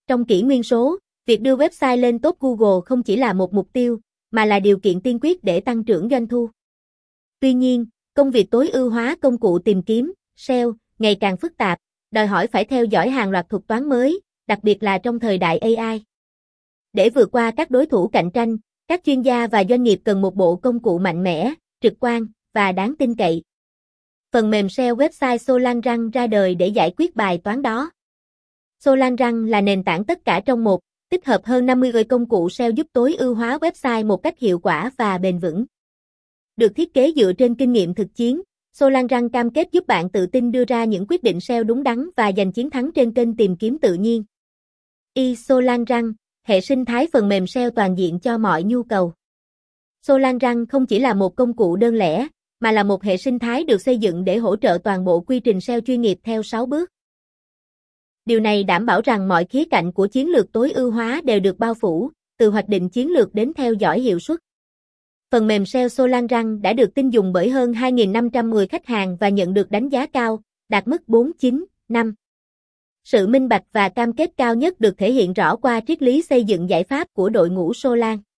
Trong kỷ nguyên số, việc đưa website lên top Google không chỉ là một mục tiêu, mà là điều kiện tiên quyết để tăng trưởng doanh thu. Tuy nhiên, công việc tối ưu hóa công cụ tìm kiếm, SEO, ngày càng phức tạp, đòi hỏi phải theo dõi hàng loạt thuật toán mới, đặc biệt là trong thời đại AI. Để vượt qua các đối thủ cạnh tranh, các chuyên gia và doanh nghiệp cần một bộ công cụ mạnh mẽ, trực quan và đáng tin cậy. Phần mềm SEO website Solanrang ra đời để giải quyết bài toán đó. Solanrang là nền tảng tất cả trong một, tích hợp hơn 50 công cụ SEO giúp tối ưu hóa website một cách hiệu quả và bền vững. Được thiết kế dựa trên kinh nghiệm thực chiến, Solanrang cam kết giúp bạn tự tin đưa ra những quyết định SEO đúng đắn và giành chiến thắng trên kênh tìm kiếm tự nhiên. Solanrang, hệ sinh thái phần mềm SEO toàn diện cho mọi nhu cầu. Solanrang không chỉ là một công cụ đơn lẻ, mà là một hệ sinh thái được xây dựng để hỗ trợ toàn bộ quy trình SEO chuyên nghiệp theo 6 bước. Điều này đảm bảo rằng mọi khía cạnh của chiến lược tối ưu hóa đều được bao phủ, từ hoạch định chiến lược đến theo dõi hiệu suất. Phần mềm SEO Solanrang đã được tin dùng bởi hơn 2.510 khách hàng và nhận được đánh giá cao, đạt mức 4.9/5. Sự minh bạch và cam kết cao nhất được thể hiện rõ qua triết lý xây dựng giải pháp của đội ngũ Solan.